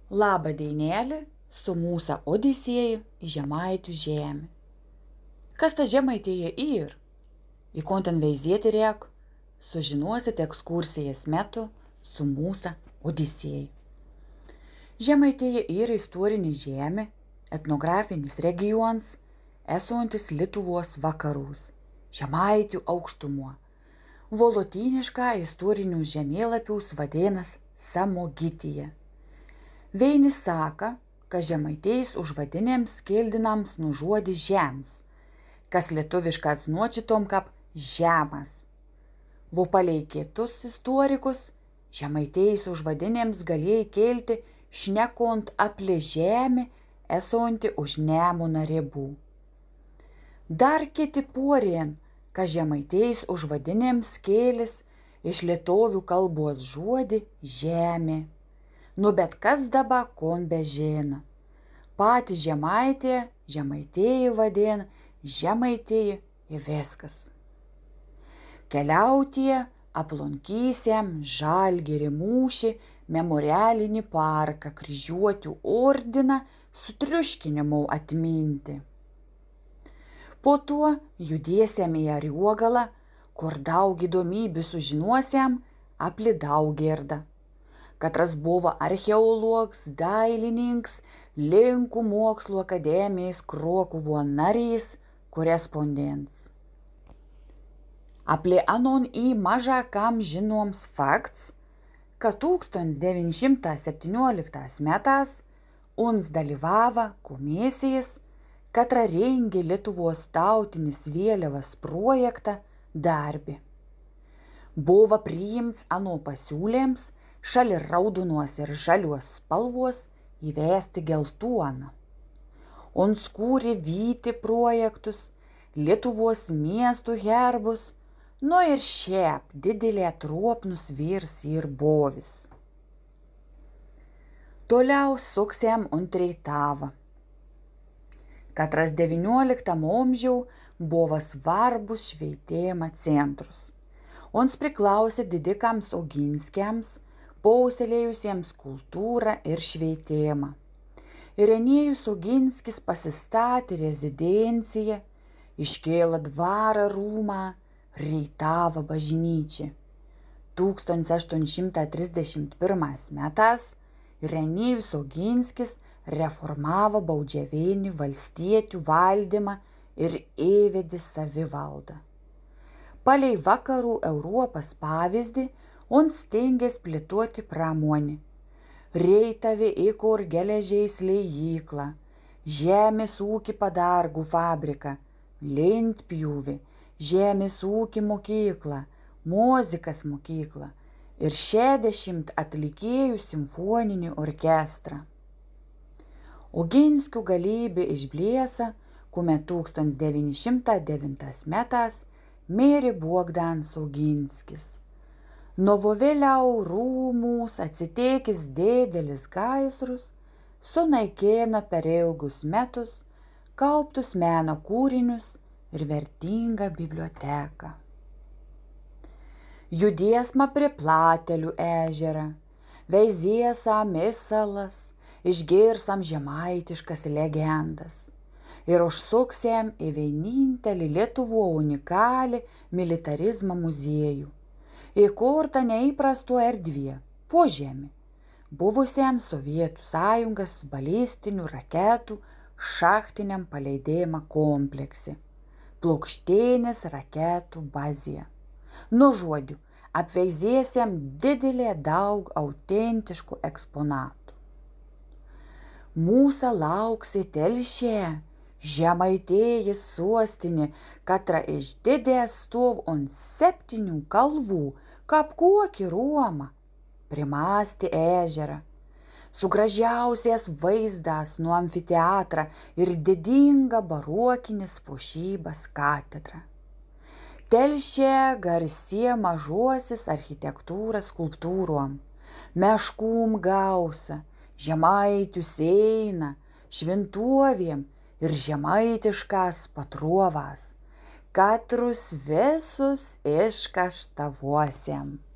Labą dienelį su mūsų Odisėja į Žemaitų žemę. Kas ta Žemaitija ir? Į ko ten veizėti reik, sužinosite ekskursijas metu su mūsų Odisėja. Žemaitija yra istorinė žemė, etnografinis regionas, esantis Lietuvos vakarus, Žemaitių aukštumo. Volotynišką istorinių žemėlapius vadienas Samogitija. Vieni saka, kad žemaitėjais užvadinėms keldinams nužuodi žems, kas lietuviškas nuočitom kaip žemas. Vo palei kitus istorikus, žemaitėjais užvadinėms galėjai kelti šnekont apie žemę esantį už Nemuno ribų. Dar kiti porien, kad žemaitėjais užvadinėms kėlis iš lietuvių kalbos žodį žemė. Nu bet kas dabar kon bežina. Pati žemaitėji vadina žemaitėji ir viskas. Keliautie aplankysiam Žalgirį mūšį, memorialinį parką, kryžiuočių ordiną su triuškinimu atminti. Po to judėsiam į Ariogalą, kur daug įdomybių sužinosiam apie Daugirdą. Katras buvo archeologas, dailininkas, Lenkų mokslo akademijos Krokuvo narys, korespondentas. Apie anon į maža kam žinoms fakts, kad 1917 metais uns dalyvavo komisijas, katra rengė Lietuvos tautinis vėliavas projektą darbį. Buvo priimts ano pasiūlėms šalia raudonos ir žalios spalvos įvesti geltoną. Ons kūrė vyti projektus, Lietuvos miestų herbus, nu ir šiaip didelė truopnus vyrs ir bovis. Toliau suksėm Ontreitavą. Katras 19 amžiau buvo svarbus švietimo centrus. Ons priklausė didikams Oginskiams, puoselėjusiems kultūrą ir švietimą. Irenėjus Oginskis pasistatė rezidenciją, iškėlė dvarą rūmą, Reitavo bažnyčią. 1831 metais Irenėjus Oginskis reformavo baudžiavinį valstietių valdymą ir įvedė savivaldą. Palei vakarų Europos pavyzdį ons stengės plėtoti pramonę. Reitave įkur geležiais liejyklą, žemės ūkį padargų fabriką, lentpjūvį, žemės ūkį mokyklą, muzikas mokyklą ir 60 atlikėjų simfoninį orkestrą. Oginskių galybė išblėsa, kuomet 1909 metais mirė Bogdanas Oginskis. Nuo vėliau rūmus atsitekęs didelis gaisrus sunaikino per ilgus metus kauptus meno kūrinius ir vertingą biblioteką. Judėsma prie Platelių ežerą, veizėsam įsalas, išgirsam žemaitiškas legendas ir užsuksėm į vienintelį Lietuvoje unikalią militarizmo muziejų. Įkurta neįprasto erdvė, požemį, buvusiam Sovietų sąjungos balistinių raketų šachtiniam paleidėjimo komplekse, plokštėnės raketų bazėje. Nu žodžiu, apveizėsiam didelė daug autentiškų eksponatų. Mūsų lauksi Telšė, Žemaitijos sostinė, katra iš didės stov ant 7 kalvų, kaip kokį Romą, primasti ežerą, su gražiausias vaizdas nuo amfiteatrą ir didinga barokinis puošybas katedra. Telšė garsė mažuosis architektūros skulptūrom, meškum gausa, žemaitių seina, šventovėm ir žemaitiškas patrovas, katrus visus iškaštavosiam.